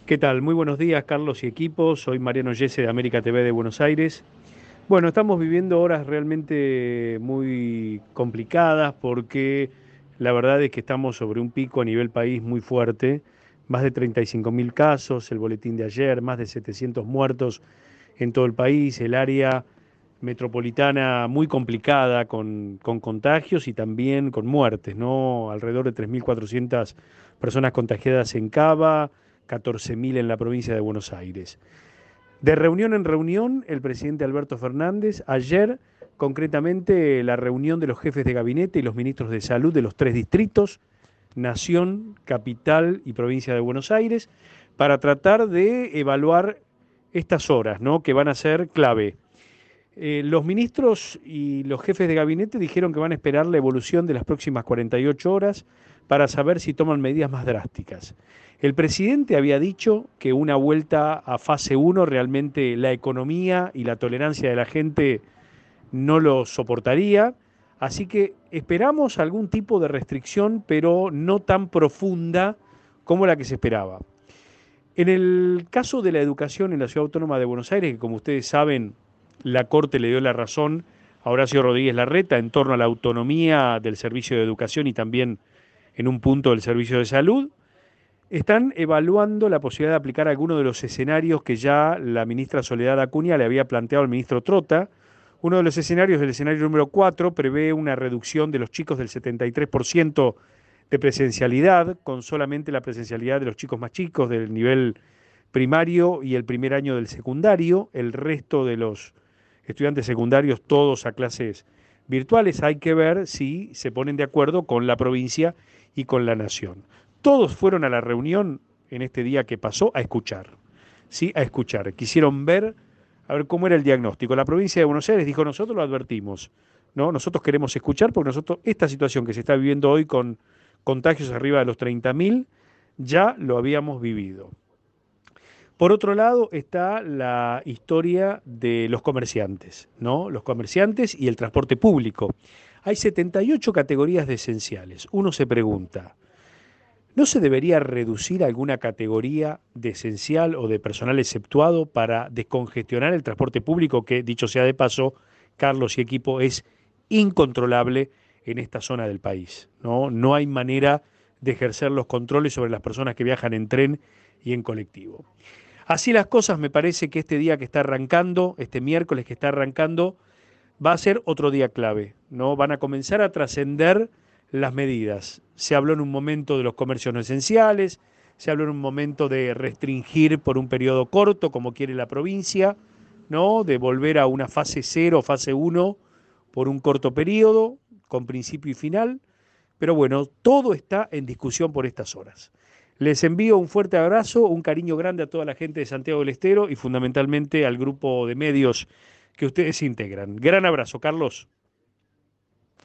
¿Qué tal? Muy buenos días, Carlos y equipo. Soy Mariano Yese de América TV de Buenos Aires. Bueno, estamos viviendo horas realmente muy complicadas porque la verdad es que estamos sobre un pico a nivel país muy fuerte. Más de 35.000 casos, el boletín de ayer, más de 700 muertos en todo el país, el área metropolitana muy complicada con contagios y también con muertes, ¿no? Alrededor de 3.400 personas contagiadas en Cava, 14.000 en la provincia de Buenos Aires. De reunión en reunión, el presidente Alberto Fernández, ayer concretamente la reunión de los jefes de gabinete y los ministros de salud de los tres distritos, Nación, Capital y Provincia de Buenos Aires, para tratar de evaluar estas horas, ¿no? Que van a ser clave. Los ministros y los jefes de gabinete dijeron que van a esperar la evolución de las próximas 48 horas para saber si toman medidas más drásticas. El presidente había dicho que una vuelta a fase 1 realmente la economía y la tolerancia de la gente no lo soportaría, así que esperamos algún tipo de restricción, pero no tan profunda como la que se esperaba. En el caso de la educación en la Ciudad Autónoma de Buenos Aires, que como ustedes saben, la Corte le dio la razón a Horacio Rodríguez Larreta en torno a la autonomía del servicio de educación y también en un punto del servicio de salud, están evaluando la posibilidad de aplicar algunos de los escenarios que ya la ministra Soledad Acuña le había planteado al ministro Trota. Uno de los escenarios, el escenario número 4, prevé una reducción de los chicos del 73% de presencialidad, con solamente la presencialidad de los chicos más chicos del nivel primario y el primer año del secundario, el resto de los estudiantes secundarios todos a clases virtuales. Hay que ver si se ponen de acuerdo con la provincia y con la nación. Todos fueron a la reunión en este día que pasó a escuchar, ¿sí? A escuchar. Quisieron ver, a ver cómo era el diagnóstico. La provincia de Buenos Aires dijo, nosotros lo advertimos, ¿no? Nosotros queremos escuchar porque nosotros, esta situación que se está viviendo hoy con contagios arriba de los 30.000, ya lo habíamos vivido. Por otro lado está la historia de los comerciantes, ¿no? Los comerciantes y el transporte público. Hay 78 categorías de esenciales. Uno se pregunta, ¿no se debería reducir alguna categoría de esencial o de personal exceptuado para descongestionar el transporte público que, dicho sea de paso, Carlos y equipo, es incontrolable en esta zona del país, ¿no? No hay manera de ejercer los controles sobre las personas que viajan en tren y en colectivo. Así las cosas, me parece que este día que está arrancando, este miércoles que está arrancando, va a ser otro día clave, ¿no? Van a comenzar a trascender las medidas. Se habló en un momento de los comercios no esenciales, se habló en un momento de restringir por un periodo corto, como quiere la provincia, ¿no? De volver a una fase 0, fase 1, por un corto periodo, con principio y final. Pero bueno, todo está en discusión por estas horas. Les envío un fuerte abrazo, un cariño grande a toda la gente de Santiago del Estero y fundamentalmente al grupo de medios que ustedes integran. Gran abrazo, Carlos.